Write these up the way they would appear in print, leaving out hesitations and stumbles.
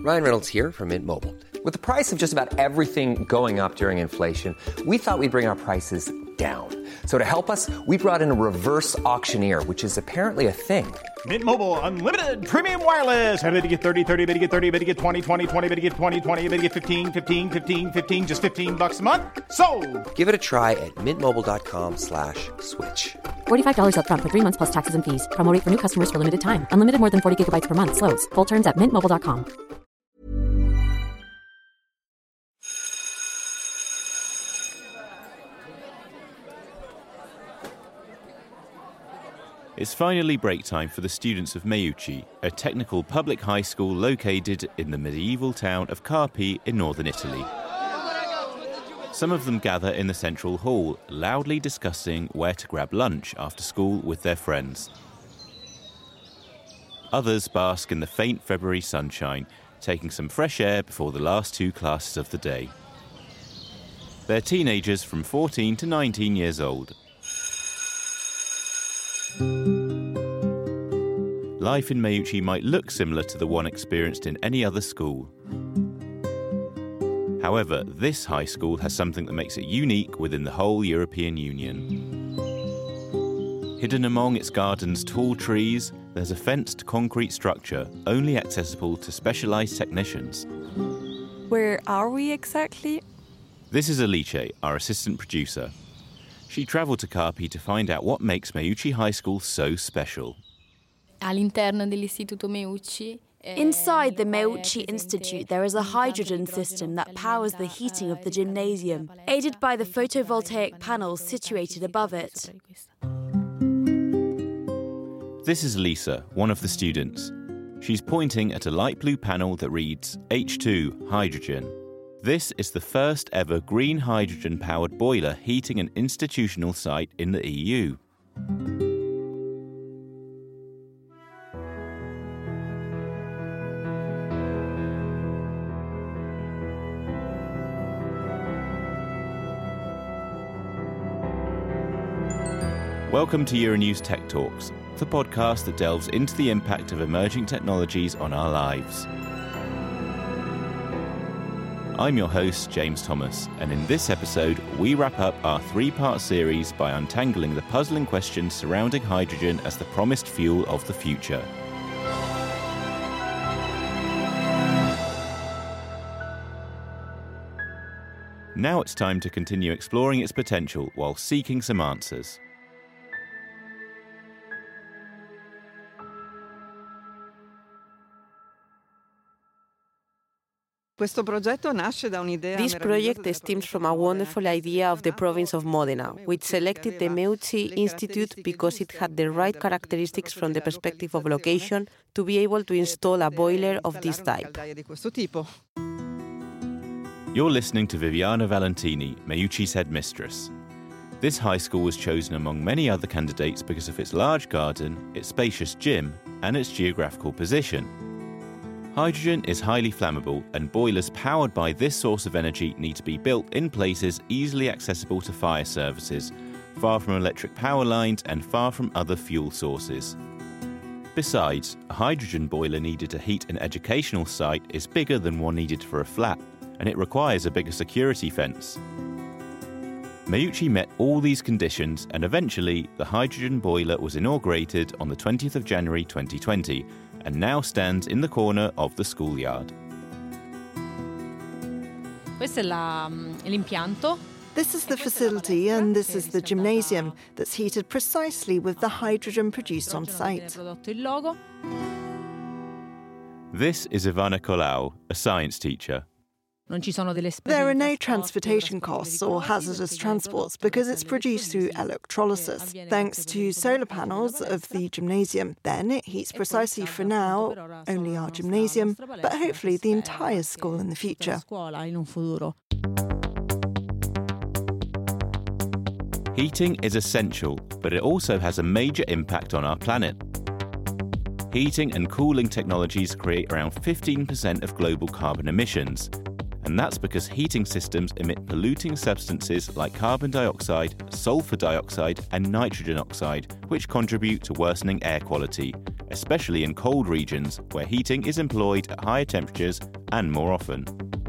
Ryan Reynolds here from Mint Mobile. With the price of just about everything going up during inflation, we thought we'd bring our prices down. So to help us, we brought in a reverse auctioneer, which is apparently a thing. Mint Mobile Unlimited Premium Wireless. How to get 30, 30, bit to get 30, bit to get 20, 20, 20, bit to get 20, 20, bit to get 15, 15, 15, 15, just $15 a month? Sold! Give it a try at mintmobile.com/switch. $45 up front for 3 months plus taxes and fees. Promo rate for new customers for limited time. Unlimited more than 40 gigabytes per month. Slows full terms at mintmobile.com. It's finally break time for the students of Meucci, a technical public high school located in the medieval town of Carpi in northern Italy. Some of them gather in the central hall, loudly discussing where to grab lunch after school with their friends. Others bask in the faint February sunshine, taking some fresh air before the last 2 classes of the day. They're teenagers from 14 to 19 years old. Life in Meucci might look similar to the one experienced in any other school. However, this high school has something that makes it unique within the whole European Union. Hidden among its garden's tall trees, there's a fenced concrete structure only accessible to specialised technicians. Where are we exactly? This is Alice, our assistant producer. She travelled to Carpi to find out what makes Meucci High School so special. All'interno dell'Istituto Meucci. Inside the Meucci Institute, there is a hydrogen system that powers the heating of the gymnasium, aided by the photovoltaic panels situated above it. This is Lisa, one of the students. She's pointing at a light blue panel that reads H2 hydrogen. This is the first ever green hydrogen-powered boiler heating an institutional site in the EU. Welcome to Euronews Tech Talks, the podcast that delves into the impact of emerging technologies on our lives. I'm your host, James Thomas, and in this episode, we wrap up our 3-part series by untangling the puzzling questions surrounding hydrogen as the promised fuel of the future. Now it's time to continue exploring its potential while seeking some answers. This project stems from a wonderful idea of the province of Modena, which selected the Meucci Institute because it had the right characteristics from the perspective of location to be able to install a boiler of this type. You're listening to Viviana Valentini, Meucci's headmistress. This high school was chosen among many other candidates because of its large garden, its spacious gym, and its geographical position. Hydrogen is highly flammable, and boilers powered by this source of energy need to be built in places easily accessible to fire services, far from electric power lines and far from other fuel sources. Besides, a hydrogen boiler needed to heat an educational site is bigger than one needed for a flat, and it requires a bigger security fence. Meucci met all these conditions, and eventually the hydrogen boiler was inaugurated on the 20th of January 2020, and now stands in the corner of the schoolyard. Questo è l'impianto. This is the facility and this is the gymnasium that's heated precisely with the hydrogen produced on site. This is Ivana Colau, a science teacher. There are no transportation costs or hazardous transports because it's produced through electrolysis. Thanks to solar panels of the gymnasium, then it heats precisely for now only our gymnasium, but hopefully the entire school in the future. Heating is essential, but it also has a major impact on our planet. Heating and cooling technologies create around 15% of global carbon emissions. And that's because heating systems emit polluting substances like carbon dioxide, sulfur dioxide, and nitrogen oxide, which contribute to worsening air quality, especially in cold regions where heating is employed at higher temperatures and more often.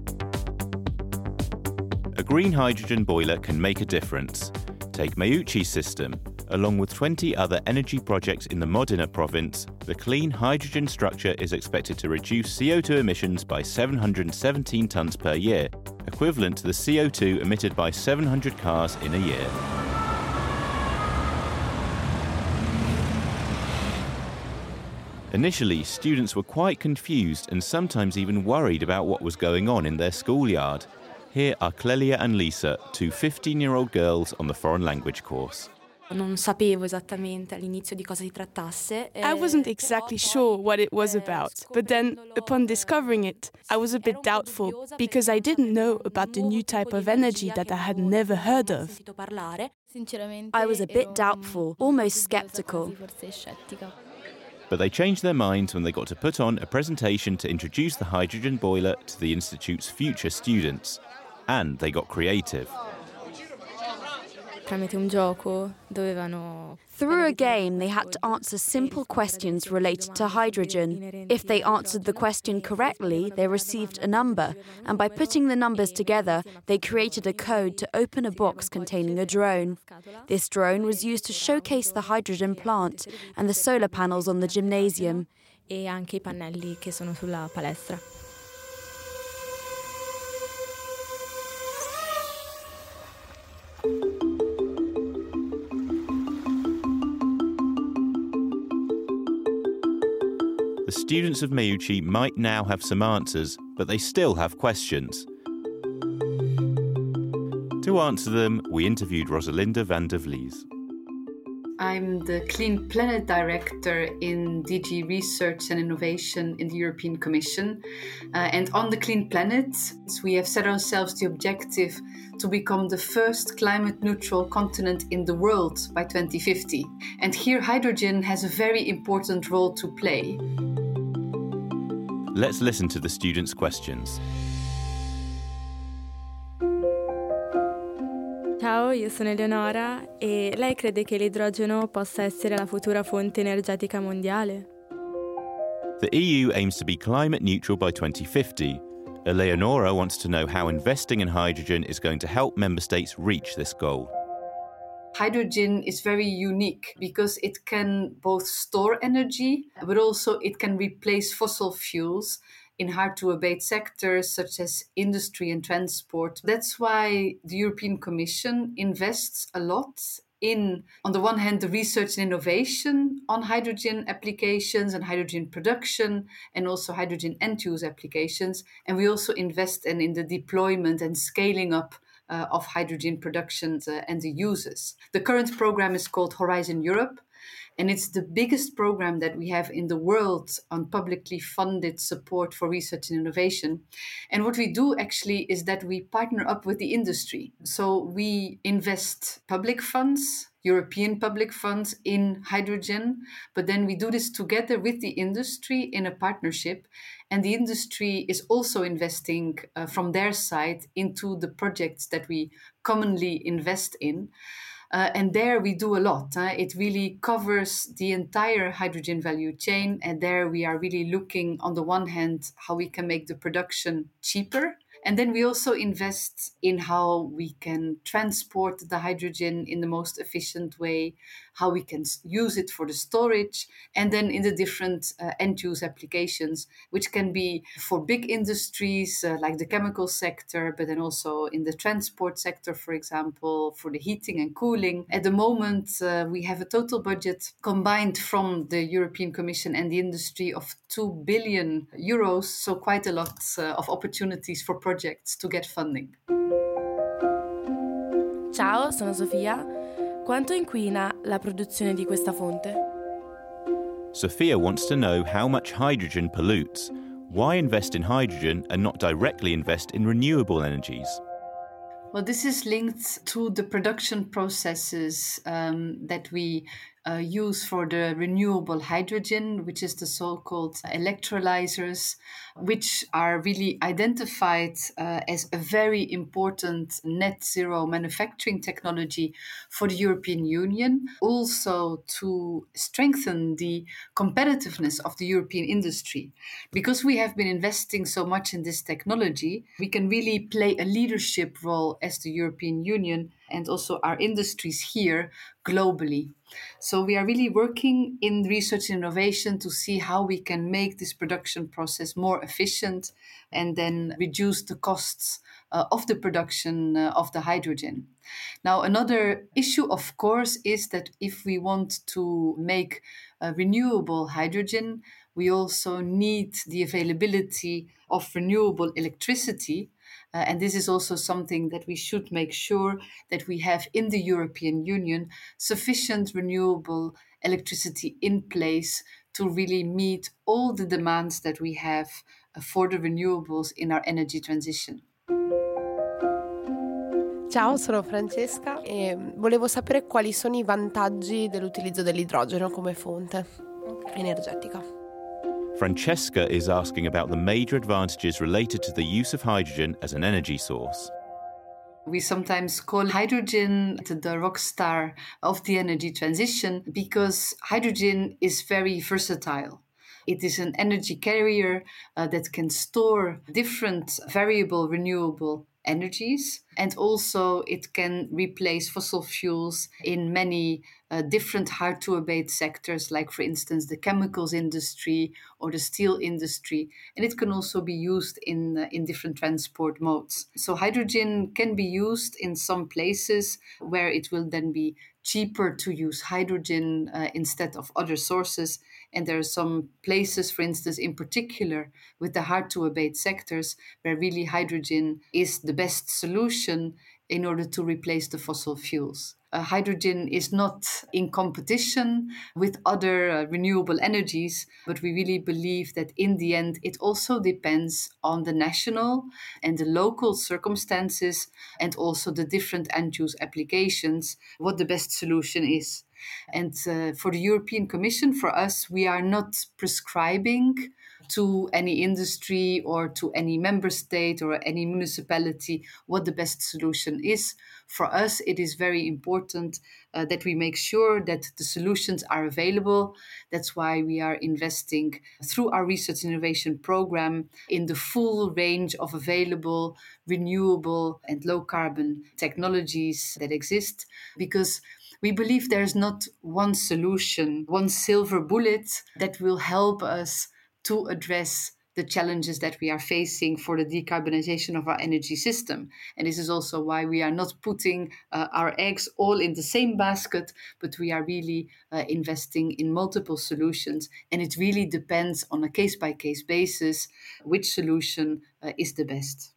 A green hydrogen boiler can make a difference. Take Meucci's system. Along with 20 other energy projects in the Modena province, the clean hydrogen structure is expected to reduce CO2 emissions by 717 tonnes per year, equivalent to the CO2 emitted by 700 cars in a year. Initially, students were quite confused and sometimes even worried about what was going on in their schoolyard. Here are Clelia and Lisa, two 15-year-old girls on the foreign language course. I wasn't exactly sure what it was about, but then, upon discovering it, I was a bit doubtful because I didn't know about the new type of energy that I had never heard of. I was a bit doubtful, almost skeptical. But they changed their minds when they got to put on a presentation to introduce the hydrogen boiler to the Institute's future students. And they got creative. Through a game, they had to answer simple questions related to hydrogen. If they answered the question correctly, they received a number, and by putting the numbers together, they created a code to open a box containing a drone. This drone was used to showcase the hydrogen plant and the solar panels on the gymnasium. E anche I pannelli che sono sulla palestra. The students of Meucci might now have some answers, but they still have questions. To answer them, we interviewed Rosalinda van der Vlies. I'm the Clean Planet Director in DG Research and Innovation in the European Commission. And on the Clean Planet, we have set ourselves the objective to become the first climate-neutral continent in the world by 2050. And here hydrogen has a very important role to play. Let's listen to the students' questions. Ciao, io sono Eleonora e lei crede che l'idrogeno possa essere la futura fonte energetica mondiale? The EU aims to be climate neutral by 2050. Eleonora wants to know how investing in hydrogen is going to help member states reach this goal. Hydrogen is very unique because it can both store energy, but also it can replace fossil fuels in hard-to-abate sectors such as industry and transport. That's why the European Commission invests a lot in, on the one hand, the research and innovation on hydrogen applications and hydrogen production, and also hydrogen end-use applications. And we also invest in the deployment and scaling up of hydrogen production and the uses. The current program is called Horizon Europe, and it's the biggest program that we have in the world on publicly funded support for research and innovation. And what we do actually is that we partner up with the industry. So we invest public funds, European public funds in hydrogen, but then we do this together with the industry in a partnership. And the industry is also investing from their side into the projects that we commonly invest in. And there we do a lot. It really covers the entire hydrogen value chain. And there we are really looking, on the one hand, how we can make the production cheaper. And then we also invest in how we can transport the hydrogen in the most efficient way, how we can use it for the storage, and then in the different end-use applications, which can be for big industries like the chemical sector, but then also in the transport sector, for example, for the heating and cooling. At the moment, we have a total budget combined from the European Commission and the industry of 2 billion euros, so quite a lot of opportunities for projects to get funding. Ciao, sono Sofia. Quanto inquina la produzione di questa fonte? Sophia wants to know how much hydrogen pollutes. Why invest in hydrogen and not directly invest in renewable energies? Well, this is linked to the production processes that we use for the renewable hydrogen, which is the so-called electrolyzers, which are really identified as a very important net zero manufacturing technology for the European Union, also to strengthen the competitiveness of the European industry. Because we have been investing so much in this technology, we can really play a leadership role as the European Union and also our industries here globally. So we are really working in research and innovation to see how we can make this production process more efficient and then reduce the costs of the production of the hydrogen. Now, another issue, of course, is that if we want to make renewable hydrogen, we also need the availability of renewable electricity. And this is also something that we should make sure that we have in the European Union sufficient renewable electricity in place to really meet all the demands that we have for the renewables in our energy transition. Ciao, sono Francesca e volevo sapere quali sono i vantaggi dell'utilizzo dell'idrogeno come fonte energetica. Francesca is asking about the major advantages related to the use of hydrogen as an energy source. We sometimes call hydrogen the rock star of the energy transition because hydrogen is very versatile. It is an energy carrier that can store different variable renewable energies, and also it can replace fossil fuels in many different hard-to-abate sectors, like, for instance, the chemicals industry or the steel industry. And it can also be used in different transport modes. So hydrogen can be used in some places where it will then be cheaper to use hydrogen instead of other sources. And there are some places, for instance, in particular with the hard-to-abate sectors, where really hydrogen is the best solution in order to replace the fossil fuels. Hydrogen is not in competition with other renewable energies, but we really believe that in the end it also depends on the national and the local circumstances and also the different end-use applications, what the best solution is. And for the European Commission, for us, we are not prescribing to any industry or to any member state or any municipality what the best solution is. For us, it is very important that we make sure that the solutions are available. That's why we are investing through our research and innovation program in the full range of available, renewable and low carbon technologies that exist, because we believe there's not one solution, one silver bullet that will help us to address the challenges that we are facing for the decarbonization of our energy system. And this is also why we are not putting our eggs all in the same basket, but we are really investing in multiple solutions. And it really depends on a case-by-case basis which solution is the best.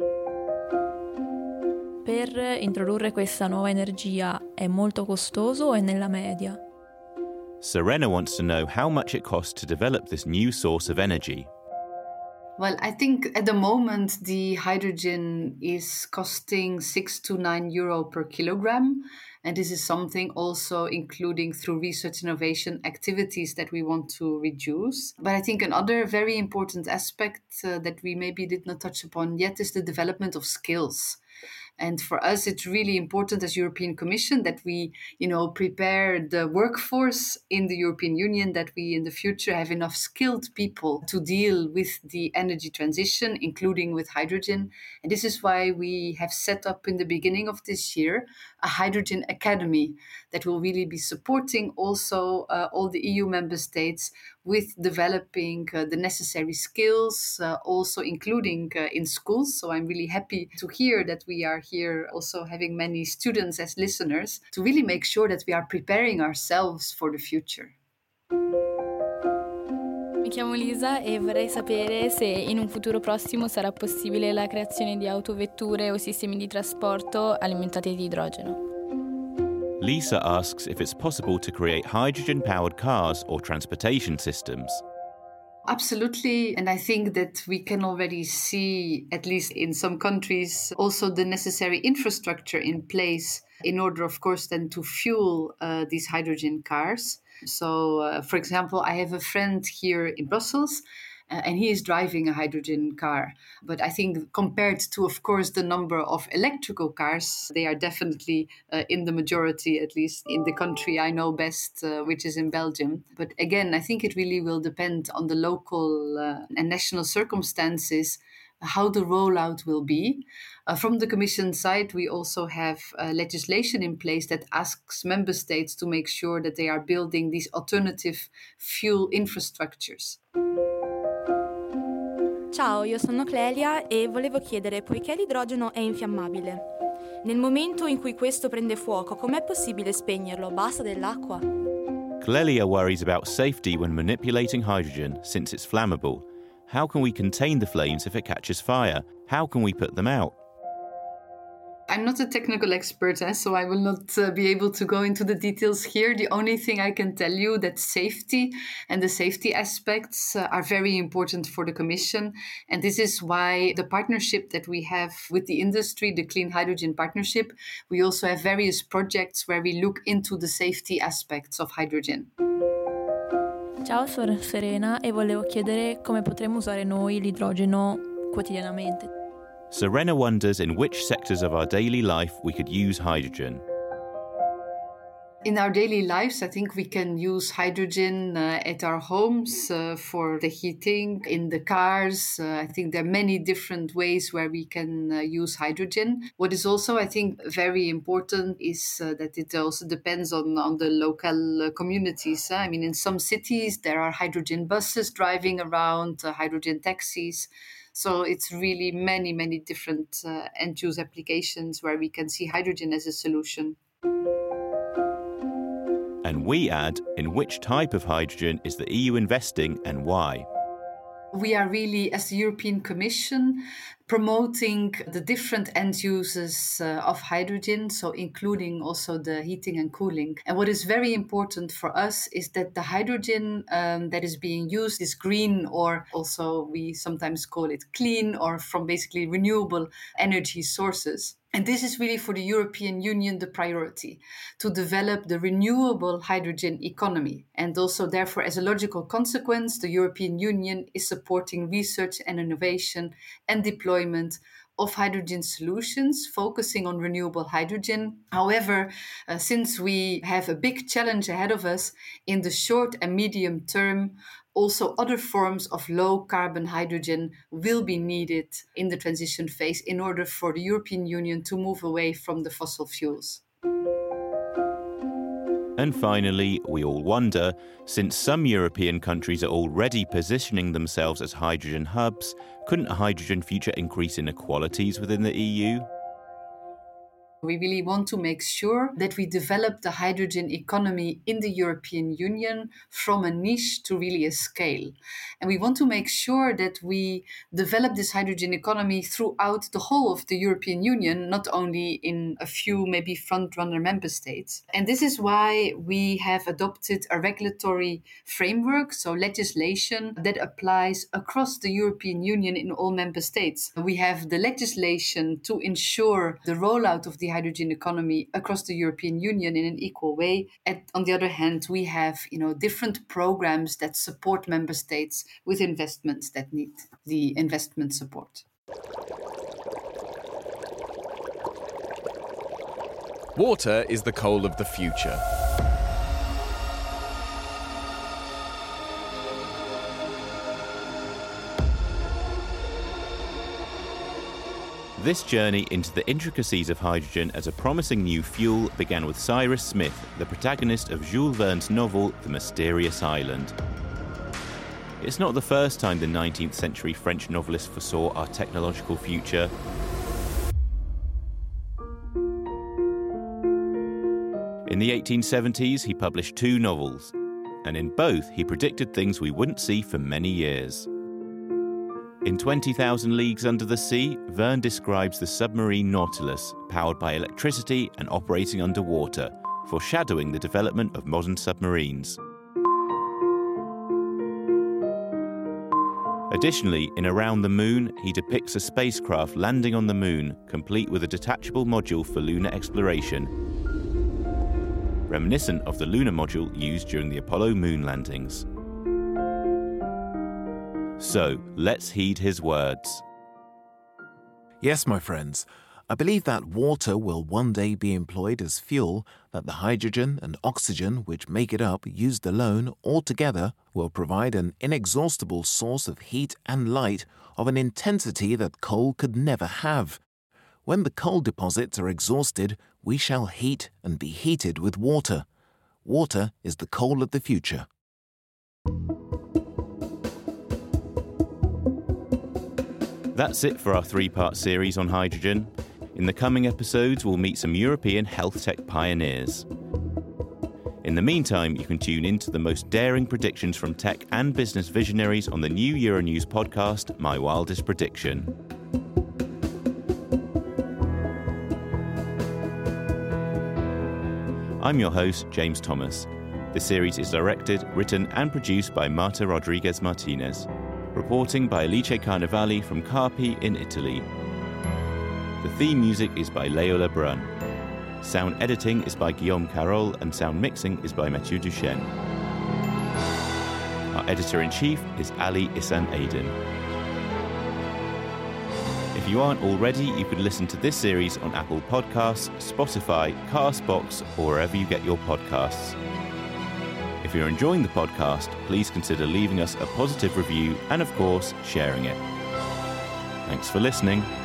Per introdurre questa nuova energia è molto costoso o è nella media? Serena wants to know how much it costs to develop this new source of energy. Well, I think at the moment the hydrogen is costing 6 to 9 euro per kilogram. And this is something also including through research innovation activities that we want to reduce. But I think another very important aspect that we maybe did not touch upon yet is the development of skills. And for us, it's really important as European Commission that we, prepare the workforce in the European Union, that we in the future have enough skilled people to deal with the energy transition, including with hydrogen. And this is why we have set up in the beginning of this year a hydrogen academy that will really be supporting also all the EU member states with developing the necessary skills, also including in schools. So I'm really happy to hear that we are here also having many students as listeners to really make sure that we are preparing ourselves for the future. Mi chiamo Lisa e vorrei sapere se in un futuro prossimo sarà possibile la creazione di autovetture o sistemi di trasporto alimentati di idrogeno. Lisa asks if it's possible to create hydrogen-powered cars or transportation systems. Absolutely. And I think that we can already see, at least in some countries, also the necessary infrastructure in place in order, of course, then to fuel these hydrogen cars. So, for example, I have a friend here in Brussels, and he is driving a hydrogen car. But I think compared to, of course, the number of electrical cars, they are definitely in the majority, at least in the country I know best, which is in Belgium. But again, I think it really will depend on the local and national circumstances how the rollout will be. From the Commission side, we also have legislation in place that asks member states to make sure that they are building these alternative fuel infrastructures. Ciao, io sono Clelia e volevo chiedere, poiché l'idrogeno è infiammabile, nel momento in cui questo prende fuoco, com'è possibile spegnerlo? Basta dell'acqua? Clelia worries about safety when manipulating hydrogen since it's flammable. How can we contain the flames if it catches fire? How can we put them out? I'm not a technical expert, so I will not be able to go into the details here. The only thing I can tell you that safety and the safety aspects are very important for the Commission. And this is why the partnership that we have with the industry, the Clean Hydrogen Partnership, we also have various projects where we look into the safety aspects of hydrogen. Ciao, sono Serena e volevo chiedere come potremmo usare noi l'idrogeno quotidianamente. Serena wonders in which sectors of our daily life we could use hydrogen. In our daily lives, I think we can use hydrogen at our homes for the heating, in the cars. I think there are many different ways where we can use hydrogen. What is also, I think, very important is that it also depends on the local communities. I mean, in some cities, there are hydrogen buses driving around, hydrogen taxis. So it's really many, many different end-use applications where we can see hydrogen as a solution. And we add, in which type of hydrogen is the EU investing and why? We are really, as the European Commission, promoting the different end uses of hydrogen, so including also the heating and cooling. And what is very important for us is that the hydrogen that is being used is green, or also we sometimes call it clean, or from basically renewable energy sources. And this is really for the European Union the priority, to develop the renewable hydrogen economy. And also, therefore, as a logical consequence, the European Union is supporting research and innovation and deployment of hydrogen solutions, focusing on renewable hydrogen. However, since we have a big challenge ahead of us in the short and medium term, also other forms of low-carbon hydrogen will be needed in the transition phase in order for the European Union to move away from the fossil fuels. And finally, we all wonder, since some European countries are already positioning themselves as hydrogen hubs, couldn't a hydrogen future increase inequalities within the EU? We really want to make sure that we develop the hydrogen economy in the European Union from a niche to really a scale. And we want to make sure that we develop this hydrogen economy throughout the whole of the European Union, not only in a few maybe front-runner member states. And this is why we have adopted a regulatory framework, so legislation that applies across the European Union in all member states. We have the legislation to ensure the rollout of the hydrogen economy across the European Union in an equal way. And on the other hand, we have different programs that support member states with investments that need the investment support. Water is the coal of the future. This journey into the intricacies of hydrogen as a promising new fuel began with Cyrus Smith, the protagonist of Jules Verne's novel The Mysterious Island. It's not the first time the 19th century French novelist foresaw our technological future. In the 1870s, he published 2 novels, and in both he predicted things we wouldn't see for many years. In 20,000 Leagues Under the Sea, Verne describes the submarine Nautilus, powered by electricity and operating underwater, foreshadowing the development of modern submarines. Additionally, in Around the Moon, he depicts a spacecraft landing on the moon, complete with a detachable module for lunar exploration, reminiscent of the lunar module used during the Apollo moon landings. So, let's heed his words. Yes, my friends, I believe that water will one day be employed as fuel, that the hydrogen and oxygen which make it up, used alone or together, will provide an inexhaustible source of heat and light of an intensity that coal could never have. When the coal deposits are exhausted, we shall heat and be heated with water. Water is the coal of the future. That's it for our 3-part series on hydrogen. In the coming episodes, we'll meet some European health tech pioneers. In the meantime, you can tune in to the most daring predictions from tech and business visionaries on the new Euronews podcast, My Wildest Prediction. I'm your host, James Thomas. The series is directed, written and produced by Marta Rodriguez Martinez. Reporting by Alice Carnevali from Carpi in Italy. The theme music is by Leo Lebrun. Sound editing is by Guillaume Carole and sound mixing is by Mathieu Duchesne. Our editor-in-chief is Ali Isan Aden. If you aren't already, you could listen to this series on Apple Podcasts, Spotify, Castbox, or wherever you get your podcasts. If you're enjoying the podcast, please consider leaving us a positive review and, of course, sharing it. Thanks for listening.